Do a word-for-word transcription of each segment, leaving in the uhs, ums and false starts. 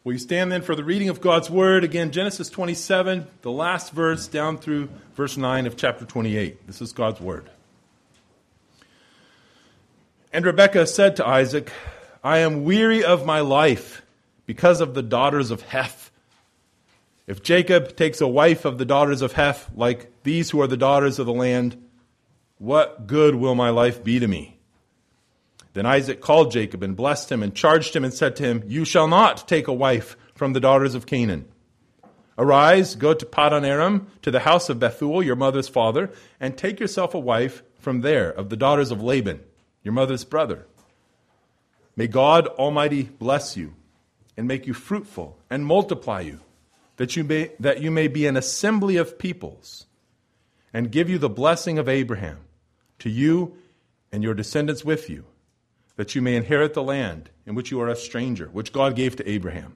Will you stand then for the reading of God's Word? Again, Genesis twenty-seven, the last verse down through verse nine of chapter twenty-eight. This is God's Word. And Rebekah said to Isaac, I am weary of my life because of the daughters of Heth. If Jacob takes a wife of the daughters of Heth, like these who are the daughters of the land, what good will my life be to me? Then Isaac called Jacob and blessed him and charged him and said to him, You shall not take a wife from the daughters of Canaan. Arise, go to Paddan Aram, to the house of Bethuel, your mother's father, and take yourself a wife from there of the daughters of Laban, your mother's brother. May God Almighty bless you and make you fruitful and multiply you, that you may, that you may be an assembly of peoples, and give you the blessing of Abraham, to you and your descendants with you, that you may inherit the land in which you are a stranger, which God gave to Abraham.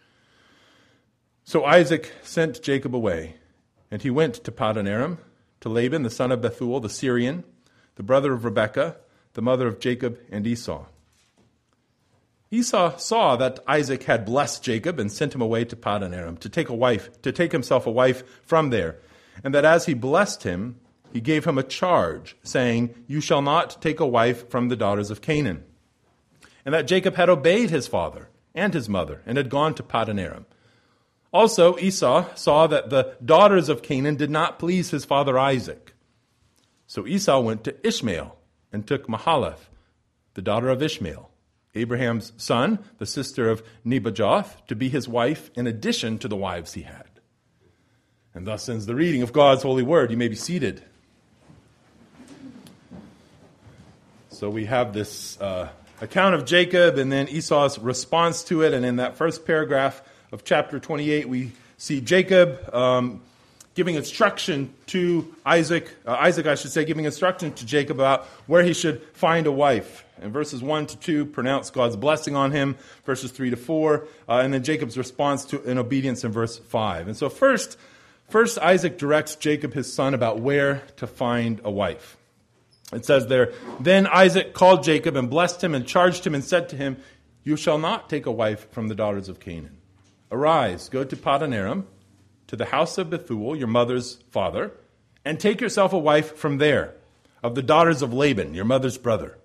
So Isaac sent Jacob away, and he went to Paddan Aram, to Laban, the son of Bethuel, the Syrian, the brother of Rebekah, the mother of Jacob and Esau. Esau saw that Isaac had blessed Jacob and sent him away to Paddan Aram to take a wife, to take himself a wife from there, and that as he blessed him, he gave him a charge, saying, You shall not take a wife from the daughters of Canaan. And that Jacob had obeyed his father and his mother and had gone to Paddan Aram. Also, Esau saw that the daughters of Canaan did not please his father Isaac. So Esau went to Ishmael and took Mahalath, the daughter of Ishmael, Abraham's son, the sister of Nebajoth, to be his wife in addition to the wives he had. And thus ends the reading of God's holy word. You may be seated. So we have this uh, account of Jacob and then Esau's response to it. And in that first paragraph of chapter twenty-eight, we see Jacob um, giving instruction to Isaac, uh, Isaac, I should say, giving instruction to Jacob about where he should find a wife. And verses one to two pronounce God's blessing on him, verses three to four, uh, and then Jacob's response to in obedience in verse five. And so first, first Isaac directs Jacob, his son, about where to find a wife. It says there, Then Isaac called Jacob and blessed him and charged him and said to him, You shall not take a wife from the daughters of Canaan. Arise, go to Paddan Aram, to the house of Bethuel, your mother's father, and take yourself a wife from there, of the daughters of Laban, your mother's brother.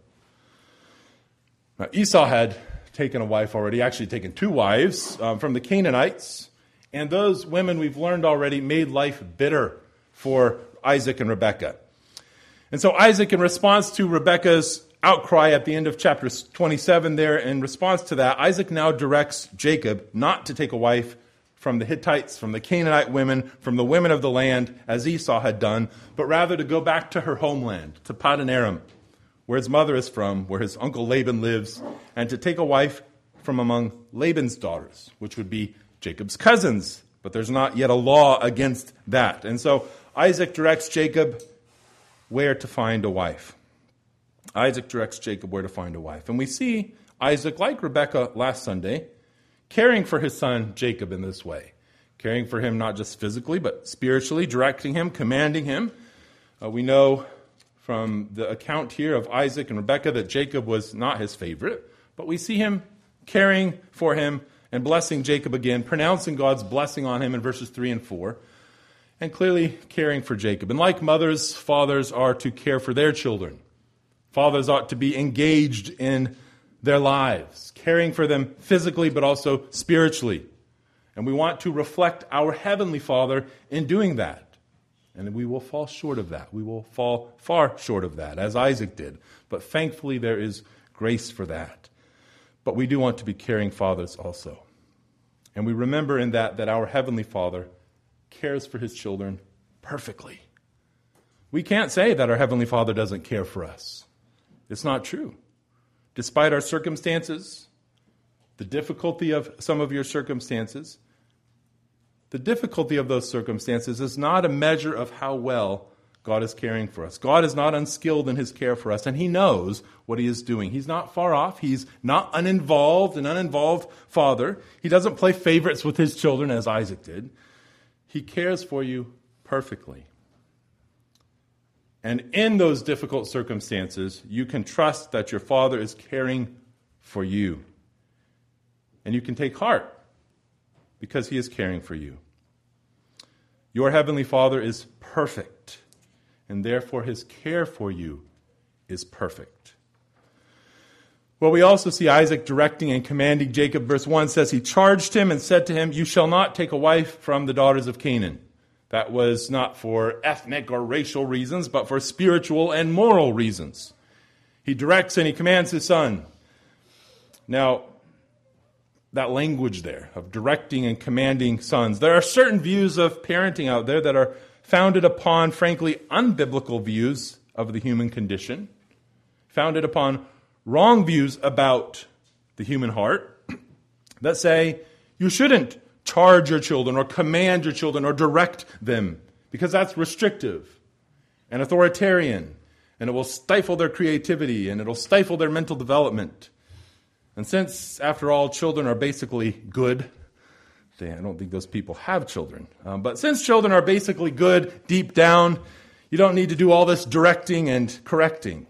Now, Esau had taken a wife already, actually taken two wives um, from the Canaanites, and those women we've learned already made life bitter for Isaac and Rebekah. And so Isaac, in response to Rebekah's outcry at the end of chapter twenty-seven there, in response to that, Isaac now directs Jacob not to take a wife from the Hittites, from the Canaanite women, from the women of the land, as Esau had done, but rather to go back to her homeland, to Paddan Aram, where his mother is from, where his uncle Laban lives, and to take a wife from among Laban's daughters, which would be Jacob's cousins. But there's not yet a law against that. And so Isaac directs Jacob where to find a wife. Isaac directs Jacob where to find a wife. And we see Isaac, like Rebekah last Sunday, caring for his son Jacob in this way. Caring for him not just physically, but spiritually, directing him, commanding him. Uh, we know from the account here of Isaac and Rebekah that Jacob was not his favorite, but we see him caring for him and blessing Jacob again, pronouncing God's blessing on him in verses three and four, and clearly caring for Jacob. And like mothers, fathers are to care for their children. Fathers ought to be engaged in their lives, caring for them physically but also spiritually. And we want to reflect our Heavenly Father in doing that. And we will fall short of that. We will fall far short of that, as Isaac did. But thankfully there is grace for that. But we do want to be caring fathers also. And we remember in that that our Heavenly Father cares for his children perfectly. We can't say that our Heavenly Father doesn't care for us. It's not true. Despite our circumstances, the difficulty of some of your circumstances, the difficulty of those circumstances is not a measure of how well God is caring for us. God is not unskilled in his care for us, and he knows what he is doing. He's not far off. He's not uninvolved, an uninvolved father. He doesn't play favorites with his children as Isaac did. He cares for you perfectly. And in those difficult circumstances, you can trust that your Father is caring for you. And you can take heart because he is caring for you. Your heavenly Father is perfect, and therefore his care for you is perfect. Well, we also see Isaac directing and commanding Jacob. Verse one says, he charged him and said to him, you shall not take a wife from the daughters of Canaan. That was not for ethnic or racial reasons, but for spiritual and moral reasons. He directs and he commands his son. Now, that language there of directing and commanding sons, there are certain views of parenting out there that are founded upon, frankly, unbiblical views of the human condition, founded upon wrong views about the human heart, that say you shouldn't charge your children or command your children or direct them, because that's restrictive and authoritarian, and it will stifle their creativity and it'll stifle their mental development. And since, after all, children are basically good, I don't think those people have children, um, but since children are basically good deep down, you don't need to do all this directing and correcting.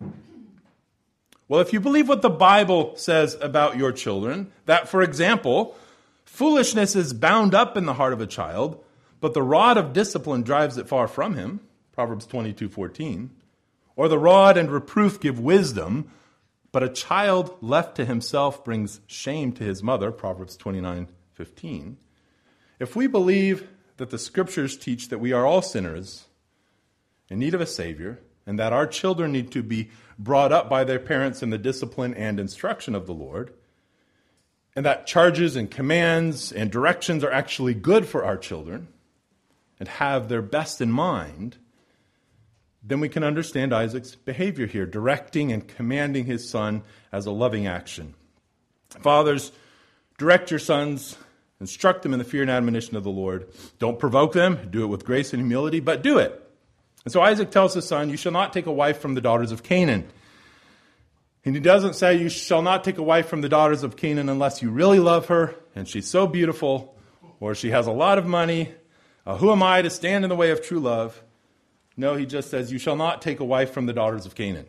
Well, if you believe what the Bible says about your children, that, for example, foolishness is bound up in the heart of a child, but the rod of discipline drives it far from him, Proverbs twenty-two fourteen, or the rod and reproof give wisdom, but a child left to himself brings shame to his mother, Proverbs twenty-nine fifteen. If we believe that the Scriptures teach that we are all sinners in need of a Savior, and that our children need to be brought up by their parents in the discipline and instruction of the Lord, and that charges and commands and directions are actually good for our children and have their best in mind, then we can understand Isaac's behavior here, directing and commanding his son as a loving action. Fathers, direct your sons, instruct them in the fear and admonition of the Lord. Don't provoke them, do it with grace and humility, but do it. And so Isaac tells his son, you shall not take a wife from the daughters of Canaan. And he doesn't say you shall not take a wife from the daughters of Canaan unless you really love her and she's so beautiful or she has a lot of money. Uh, who am I to stand in the way of true love? No, he just says you shall not take a wife from the daughters of Canaan.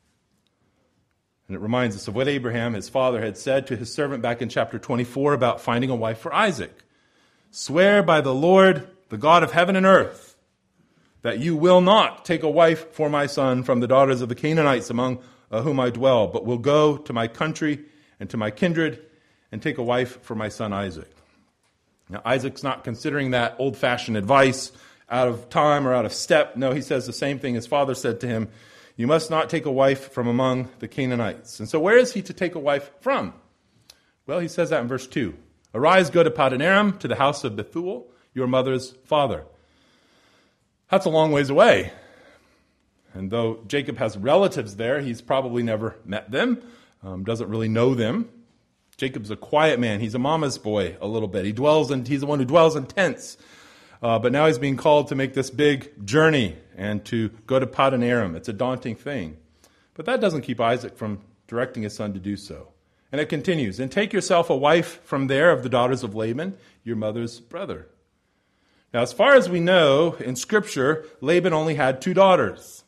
And it reminds us of what Abraham, his father, had said to his servant back in chapter twenty-four about finding a wife for Isaac. Swear by the Lord, the God of heaven and earth, that you will not take a wife for my son from the daughters of the Canaanites among uh, whom I dwell, but will go to my country and to my kindred and take a wife for my son Isaac. Now, Isaac's not considering that old-fashioned advice out of time or out of step. No, he says the same thing his father said to him. You must not take a wife from among the Canaanites. And so where is he to take a wife from? Well, he says that in verse two. Arise, go to Paddan Aram, to the house of Bethuel, your mother's father. That's a long ways away. And though Jacob has relatives there, he's probably never met them, um, doesn't really know them. Jacob's a quiet man. He's a mama's boy a little bit. He dwells in, he's the one who dwells in tents. Uh, but now he's being called to make this big journey and to go to Paddan Aram. It's a daunting thing. But that doesn't keep Isaac from directing his son to do so. And it continues, and take yourself a wife from there of the daughters of Laban, your mother's brother. Now, as far as we know, in Scripture, Laban only had two daughters.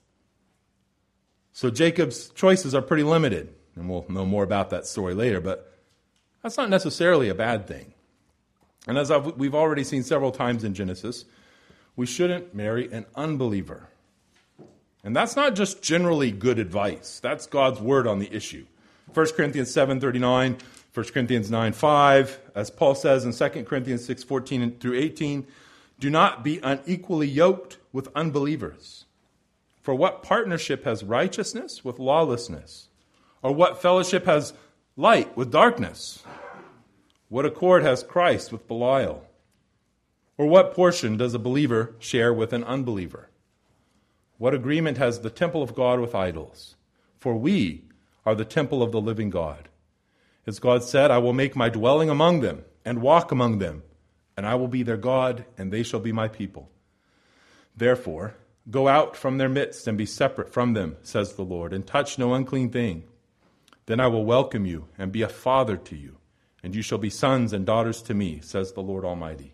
So Jacob's choices are pretty limited. And we'll know more about that story later, but that's not necessarily a bad thing. And as I've, we've already seen several times in Genesis, we shouldn't marry an unbeliever. And that's not just generally good advice. That's God's word on the issue. First Corinthians seven thirty-nine, First Corinthians nine five, as Paul says in Second Corinthians six fourteen through eighteen, do not be unequally yoked with unbelievers. For what partnership has righteousness with lawlessness? Or what fellowship has light with darkness? What accord has Christ with Belial? Or what portion does a believer share with an unbeliever? What agreement has the temple of God with idols? For we are the temple of the living God. As God said, I will make my dwelling among them and walk among them, and I will be their God, and they shall be my people. Therefore, go out from their midst and be separate from them, says the Lord, and touch no unclean thing. Then I will welcome you and be a father to you, and you shall be sons and daughters to me, says the Lord Almighty.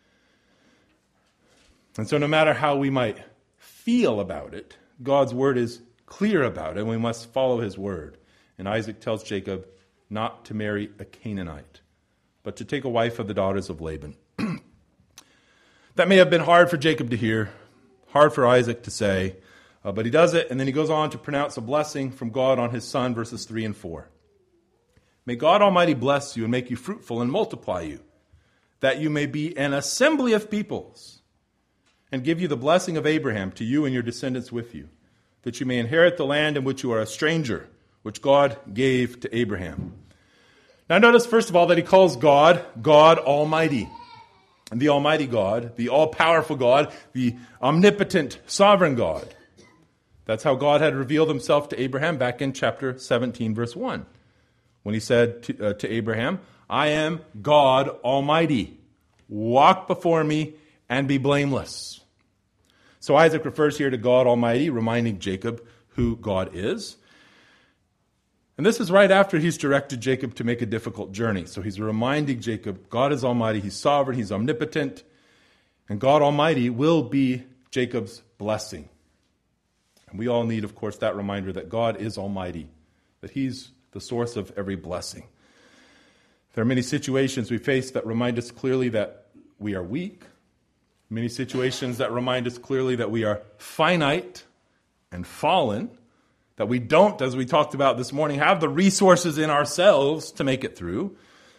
And so no matter how we might feel about it, God's word is clear about it, and we must follow his word. And Isaac tells Jacob not to marry a Canaanite. but to take a wife of the daughters of Laban. That may have been hard for Jacob to hear, hard for Isaac to say, uh, but he does it, and then he goes on to pronounce a blessing from God on his son, verses three and four. May God Almighty bless you and make you fruitful and multiply you, that you may be an assembly of peoples, and give you the blessing of Abraham to you and your descendants with you, that you may inherit the land in which you are a stranger, which God gave to Abraham. Now notice, first of all, that he calls God, God Almighty. And the Almighty God, the all-powerful God, the omnipotent, sovereign God. That's how God had revealed himself to Abraham back in chapter seventeen, verse one. When he said to, uh, to Abraham, I am God Almighty. Walk before me and be blameless. So Isaac refers here to God Almighty, reminding Jacob who God is. And this is right after he's directed Jacob to make a difficult journey. So he's reminding Jacob, God is Almighty, he's sovereign, he's omnipotent, and God Almighty will be Jacob's blessing. And we all need, of course, that reminder that God is Almighty, that he's the source of every blessing. There are many situations we face that remind us clearly that we are weak, many situations that remind us clearly that we are finite and fallen, that we don't, as we talked about this morning, have the resources in ourselves to make it through.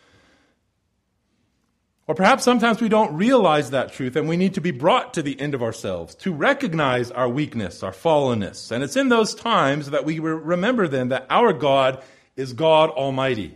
Or perhaps sometimes we don't realize that truth and we need to be brought to the end of ourselves to recognize our weakness, our fallenness. And it's in those times that we remember then that our God is God Almighty.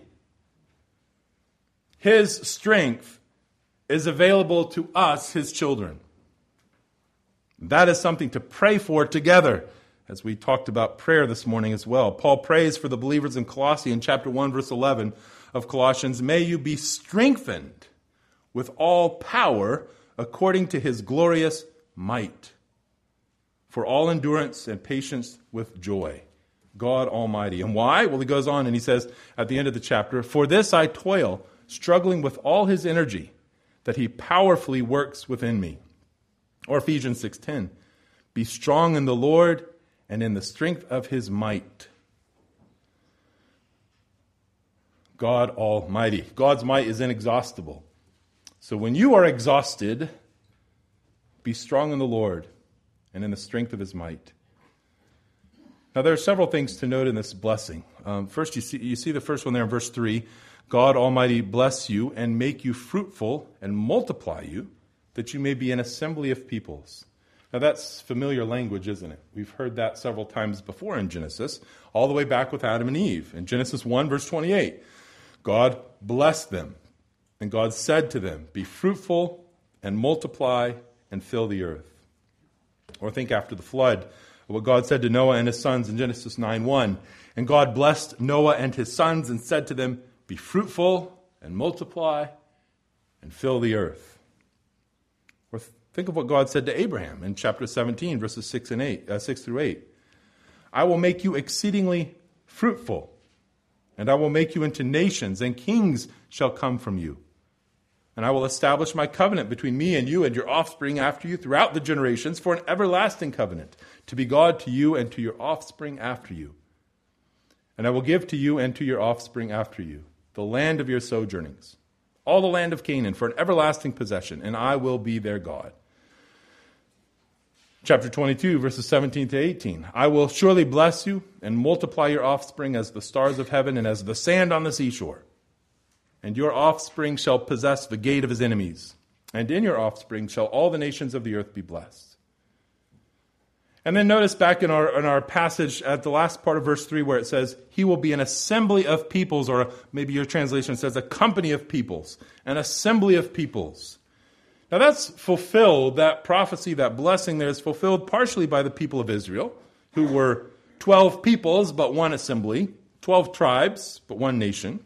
His strength is available to us, his children. That is something to pray for together, as we talked about prayer this morning as well. Paul prays for the believers in Colossae in chapter one, verse eleven of Colossians, may you be strengthened with all power according to his glorious might, for all endurance and patience with joy. God Almighty. And why? Well, he goes on and he says at the end of the chapter, for this I toil, struggling with all his energy, that he powerfully works within me. Or Ephesians six ten, be strong in the Lord and in the strength of his might. God Almighty. God's might is inexhaustible. So when you are exhausted, be strong in the Lord and in the strength of his might. Now there are several things to note in this blessing. Um, first, you see, you see the first one there in verse three. God Almighty bless you and make you fruitful and multiply you, that you may be an assembly of peoples. Now that's familiar language, isn't it? We've heard that several times before in Genesis, all the way back with Adam and Eve. In Genesis one, verse twenty-eight, God blessed them, and God said to them, be fruitful and multiply and fill the earth. Or think after the flood, what God said to Noah and his sons in Genesis nine one, and God blessed Noah and his sons and said to them, be fruitful and multiply and fill the earth. Or think of what God said to Abraham in chapter seventeen, verses six and eight, uh, six through eight. I will make you exceedingly fruitful, and I will make you into nations, and kings shall come from you. And I will establish my covenant between me and you and your offspring after you throughout the generations for an everlasting covenant, to be God to you and to your offspring after you. And I will give to you and to your offspring after you the land of your sojournings, all the land of Canaan for an everlasting possession, and I will be their God. Chapter twenty-two, verses seventeen to eighteen. I will surely bless you and multiply your offspring as the stars of heaven and as the sand on the seashore. And your offspring shall possess the gate of his enemies. And in your offspring shall all the nations of the earth be blessed. And then notice back in our in our passage at the last part of verse three where it says, he will be an assembly of peoples, or maybe your translation says a company of peoples, an assembly of peoples. Now that's fulfilled, that prophecy, that blessing there is fulfilled partially by the people of Israel, who were twelve peoples but one assembly, twelve tribes but one nation.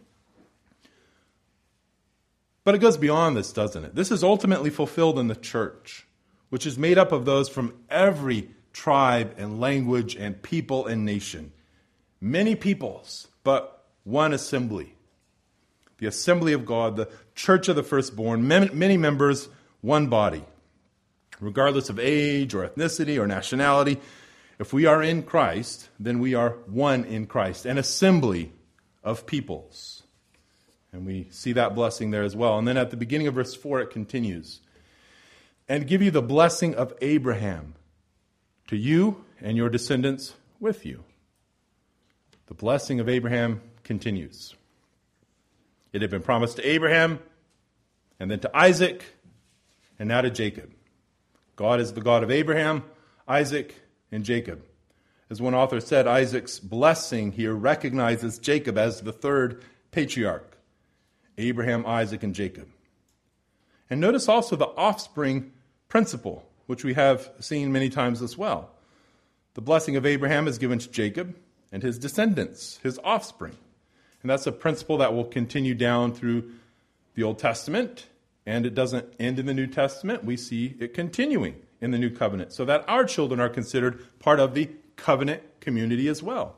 But it goes beyond this, doesn't it? This is ultimately fulfilled in the church, which is made up of those from every tribe and language and people and nation. Many peoples, but one assembly. The assembly of God, the church of the firstborn, many members, one body. Regardless of age or ethnicity or nationality, if we are in Christ, then we are one in Christ, an assembly of peoples. And we see that blessing there as well. And then at the beginning of verse four, it continues. And give you the blessing of Abraham to you and your descendants with you. The blessing of Abraham continues. It had been promised to Abraham, and then to Isaac, and now to Jacob. God is the God of Abraham, Isaac, and Jacob. As one author said, Isaac's blessing here recognizes Jacob as the third patriarch. Abraham, Isaac, and Jacob. And notice also the offspring principle, which we have seen many times as well. The blessing of Abraham is given to Jacob and his descendants, his offspring. And that's a principle that will continue down through the Old Testament, and it doesn't end in the New Testament. We see it continuing in the New Covenant, so that our children are considered part of the covenant community as well.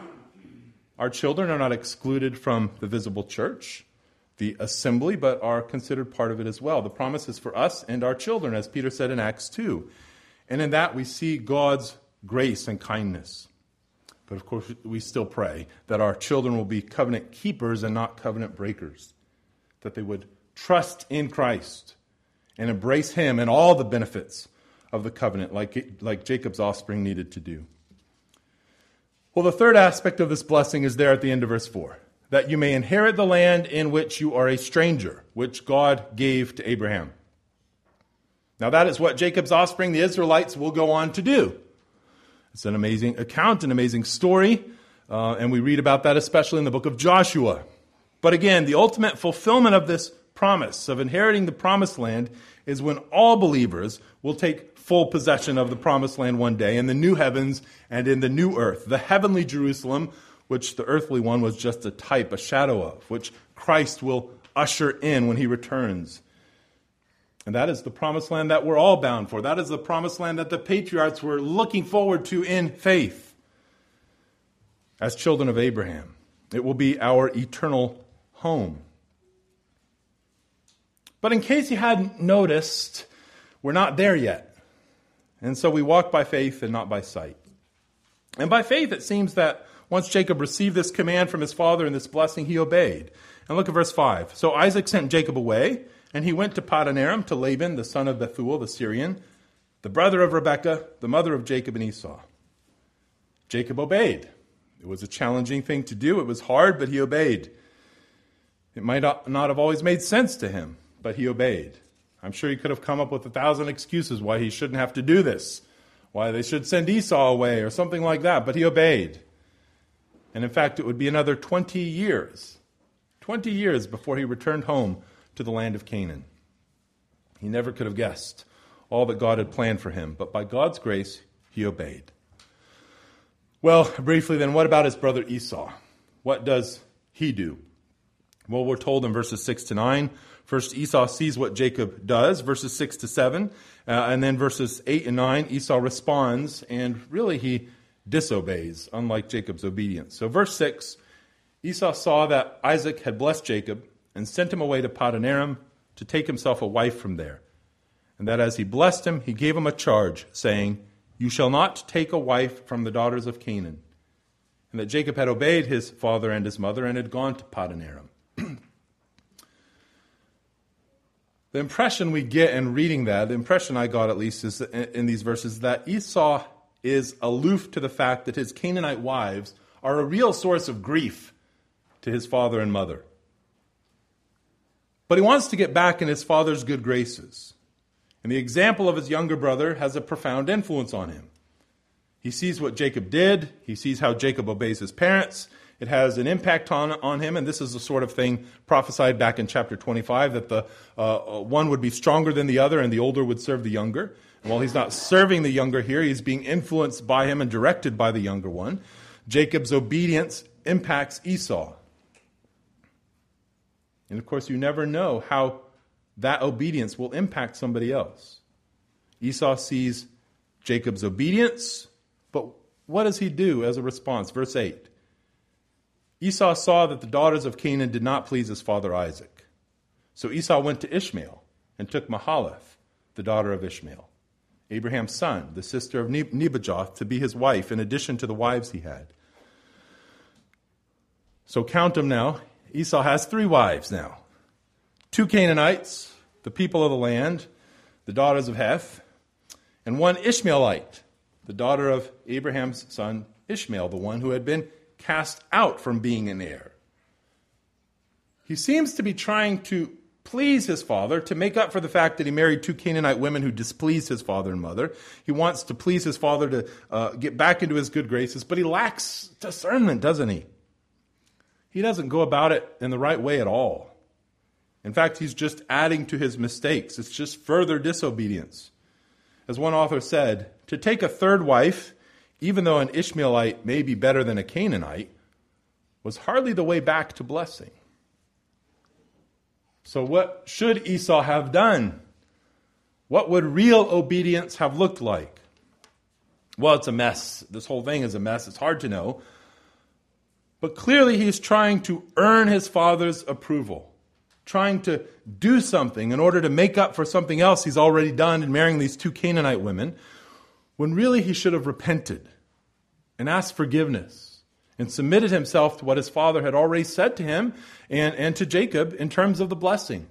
Our children are not excluded from the visible church, the assembly, but are considered part of it as well. The promise is for us and our children, as Peter said in Acts two. And in that we see God's grace and kindness. But of course, we still pray that our children will be covenant keepers and not covenant breakers. That they would trust in Christ and embrace Him and all the benefits of the covenant, like, like Jacob's offspring needed to do. Well, the third aspect of this blessing is there at the end of verse four. That you may inherit the land in which you are a stranger, which God gave to Abraham. Now that is what Jacob's offspring, the Israelites, will go on to do. It's an amazing account, an amazing story, uh, and we read about that especially in the book of Joshua. But again, the ultimate fulfillment of this promise of inheriting the promised land is when all believers will take full possession of the promised land one day in the new heavens and in the new earth, the heavenly Jerusalem, which the earthly one was just a type, a shadow of, which Christ will usher in when He returns. And that is the promised land that we're all bound for. That is the promised land that the patriarchs were looking forward to in faith as children of Abraham. It will be our eternal home. But in case you hadn't noticed, we're not there yet. And so we walk by faith and not by sight. And by faith, it seems that once Jacob received this command from his father and this blessing, he obeyed. And look at verse five. So Isaac sent Jacob away, and he went to Paddan Aram to Laban, the son of Bethuel, the Syrian, the brother of Rebekah, the mother of Jacob and Esau. Jacob obeyed. It was a challenging thing to do. It was hard, but he obeyed. It might not have always made sense to him, but he obeyed. I'm sure he could have come up with a thousand excuses why he shouldn't have to do this, why they should send Esau away or something like that, but he obeyed. And in fact, it would be another twenty years, twenty years before he returned home to the land of Canaan. He never could have guessed all that God had planned for him, but by God's grace, he obeyed. Well, briefly then, what about his brother Esau? What does he do? Well, we're told in verses six to nine. First, Esau sees what Jacob does, verses six to seven. Uh, and then verses eight and nine, Esau responds, and really he disobeys, unlike Jacob's obedience. So verse six, Esau saw that Isaac had blessed Jacob and sent him away to Paddan Aram to take himself a wife from there. And that as he blessed him, he gave him a charge, saying, "You shall not take a wife from the daughters of Canaan." And that Jacob had obeyed his father and his mother and had gone to Paddan Aram. The impression we get in reading that, the impression I got at least is in these verses, that Esau is aloof to the fact that his Canaanite wives are a real source of grief to his father and mother. But he wants to get back in his father's good graces. And the example of his younger brother has a profound influence on him. He sees what Jacob did. He sees how Jacob obeys his parents. It has an impact on, on him, and this is the sort of thing prophesied back in chapter twenty-five, that the uh, one would be stronger than the other, and the older would serve the younger. And while he's not serving the younger here, he's being influenced by him and directed by the younger one. Jacob's obedience impacts Esau. And of course, you never know how that obedience will impact somebody else. Esau sees Jacob's obedience, but what does he do as a response? Verse eight. Esau saw that the daughters of Canaan did not please his father Isaac. So Esau went to Ishmael and took Mahalath, the daughter of Ishmael, Abraham's son, the sister of Nebajoth, to be his wife in addition to the wives he had. So count them now, Esau has three wives now. Two Canaanites, the people of the land, the daughters of Heth, and one Ishmaelite, the daughter of Abraham's son Ishmael, the one who had been cast out from being an heir. He seems to be trying to please his father, to make up for the fact that he married two Canaanite women who displeased his father and mother. He wants to please his father to uh, get back into his good graces, but he lacks discernment, doesn't he? He doesn't go about it in the right way at all. In fact, he's just adding to his mistakes. It's just further disobedience. As one author said, to take a third wife, even though an Ishmaelite may be better than a Canaanite, was hardly the way back to blessing. So what should Esau have done? What would real obedience have looked like? Well, it's a mess. This whole thing is a mess. It's hard to know. But clearly he's trying to earn his father's approval, trying to do something in order to make up for something else he's already done in marrying these two Canaanite women, when really he should have repented and asked forgiveness and submitted himself to what his father had already said to him and, and to Jacob in terms of the blessing.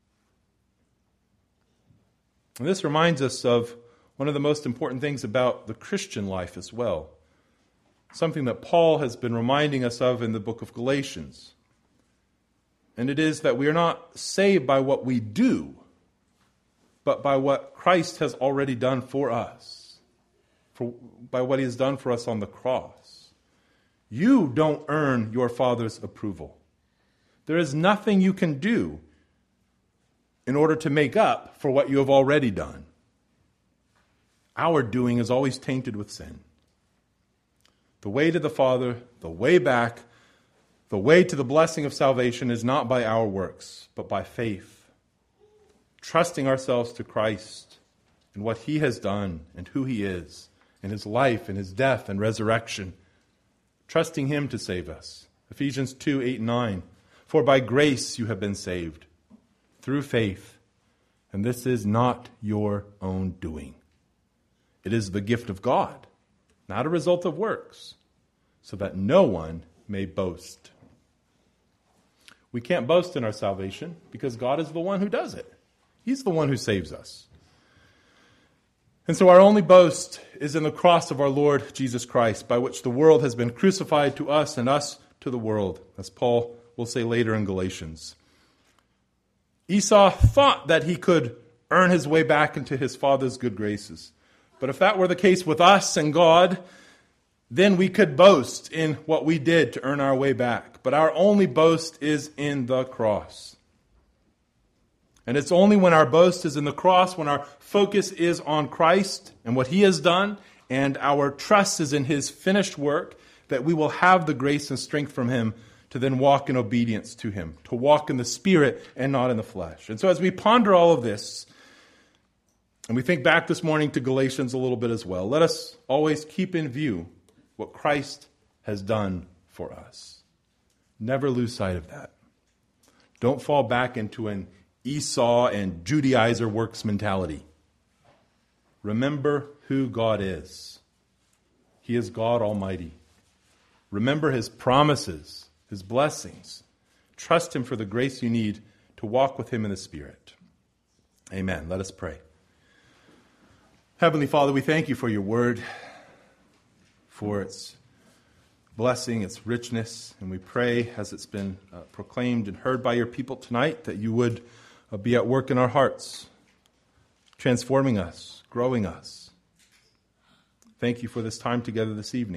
And this reminds us of one of the most important things about the Christian life as well. Something that Paul has been reminding us of in the book of Galatians. And it is that we are not saved by what we do, but by what Christ has already done for us, for, by what he has done for us on the cross. You don't earn your Father's approval. There is nothing you can do in order to make up for what you have already done. Our doing is always tainted with sin. The way to the Father, the way back, the way to the blessing of salvation is not by our works, but by faith. Trusting ourselves to Christ and what he has done and who he is, and his life and his death and resurrection. Trusting him to save us. Ephesians two, eight and nine. For by grace you have been saved, through faith, and this is not your own doing. It is the gift of God, not a result of works, so that no one may boast. We can't boast in our salvation because God is the one who does it. He's the one who saves us. And so our only boast is in the cross of our Lord Jesus Christ, by which the world has been crucified to us and us to the world, as Paul will say later in Galatians. Esau thought that he could earn his way back into his father's good graces. But if that were the case with us and God, then we could boast in what we did to earn our way back. But our only boast is in the cross. And it's only when our boast is in the cross, when our focus is on Christ and what he has done, and our trust is in his finished work, that we will have the grace and strength from him to then walk in obedience to him, to walk in the Spirit and not in the flesh. And so as we ponder all of this, and we think back this morning to Galatians a little bit as well, let us always keep in view what Christ has done for us. Never lose sight of that. Don't fall back into an Esau and Judaizer works mentality. Remember who God is. He is God Almighty. Remember his promises, his blessings. Trust him for the grace you need to walk with him in the Spirit. Amen. Let us pray. Heavenly Father, we thank you for your word, for its blessing, its richness, and we pray as it's been uh, proclaimed and heard by your people tonight that you would uh, be at work in our hearts, transforming us, growing us. Thank you for this time together this evening.